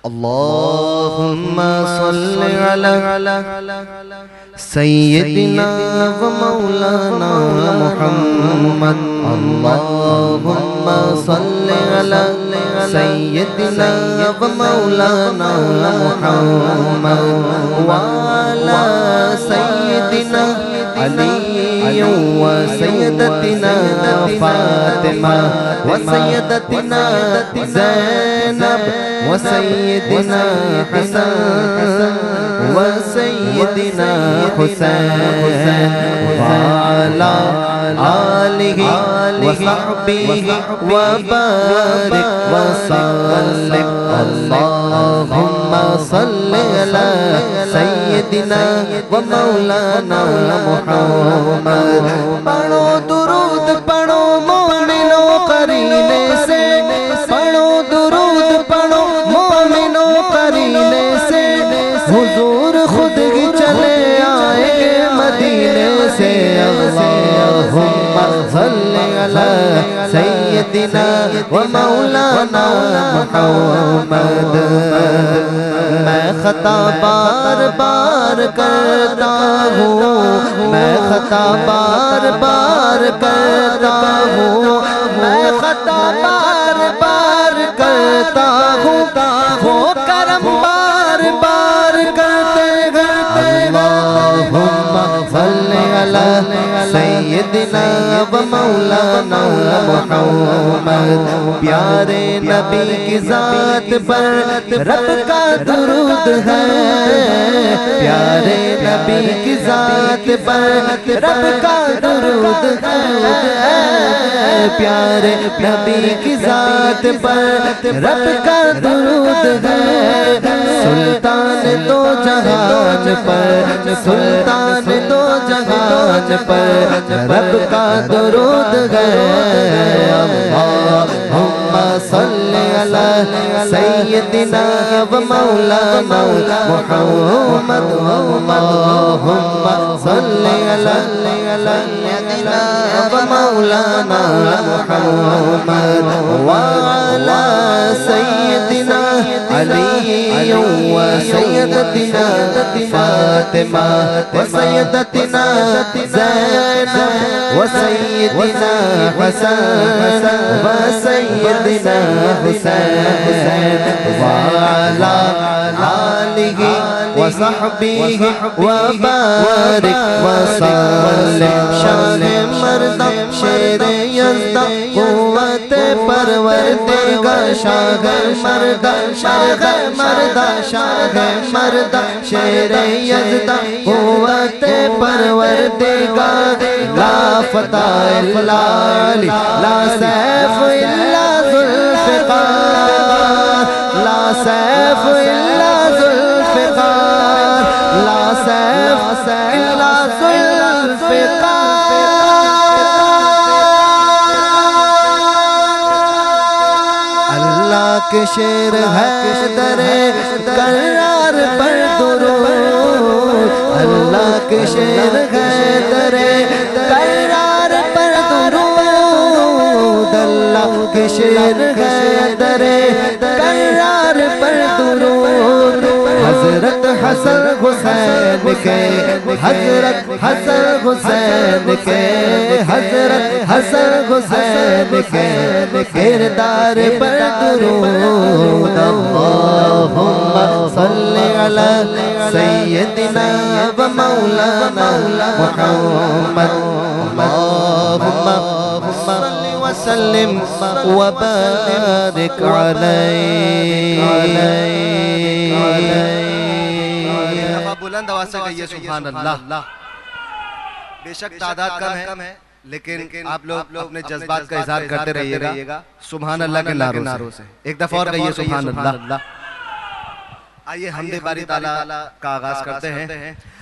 اللهم صل على سيدنا ومولانا محمد اللهم صل على سيدنا ومولانا محمد وعلى سيدنا علي وسيدتنا فاطمة وسيدتنا زينب وسيدنا حسن وسيدنا حسين وعلى آله وصحبه وبارك وسلم اللهم صل على سيدنا ومولانا محمد پڑھو درود پڑھو مومنو قرینے سے پڑھو درود پڑھو مومنو قرینے سے حضور خود ہی چلے آئیں گے مدینے سے اللہم صل علی سیدنا ومولانا محمد میں خطا بار بار کرتا ہوں میں خطا بار بار کرتا ہوں میں خطا بار بار کرتا ہوں وہ کرم بار بار کرتے کرتے اللہم صل علی سیدنا ومولانا محمد پیارے نبی کی ذات پر رب کا درود ہے پیارے نبی کی ذات پر رب کا درود ہے پیارے نبی کی ذات پر رب کا درود ہے سلطان دو جہان پر سلطان دو جہان پر رب کا درود ہے اللہم صل علی سیدنا ومولانا محمد اللہم صل علی سیدنا ومولانا محمد وعلی سیدنا علی وسیدتنا فاطمہ وسیدتنا زینب وسیدنا حسن وسیدنا حسین وعلی آلہ وصحبہ وبارک وسلم شان مردہ شیر یزدہ قوت پروردگار شاہ مردہ شاہ مردہ شاہ مردہ شیر یزدہ قوت پروردگار لا فتح الا علی لا سیف الا ذوالفقار لا سیف الا ذوالفقار لا سیف الا ذوالفقار اللہ کے شیر حیدر کرار پر درود اللہ کے شیر حیدر کرار پر درود اللہ کے شیر حیدر کرار پر درود حضرت حسن حسین کے حضرت حسن حسین کے حضرت حسن حسین کے کردار پر درود اللہم صل علی سیدنا ومولانا محمد اللہم صل وسلم وبارک علیہ بلند آواز سے کہیے سبحان اللہ بے شک تعداد کم ہے لیکن آپ لوگ اپنے جذبات کا اظہار کرتے رہیے گا سبحان اللہ کے نعروں سے ایک دفعہ اور کہیے سبحان اللہ آئیے حمد باری تعالیٰ کا آغاز کرتے ہیں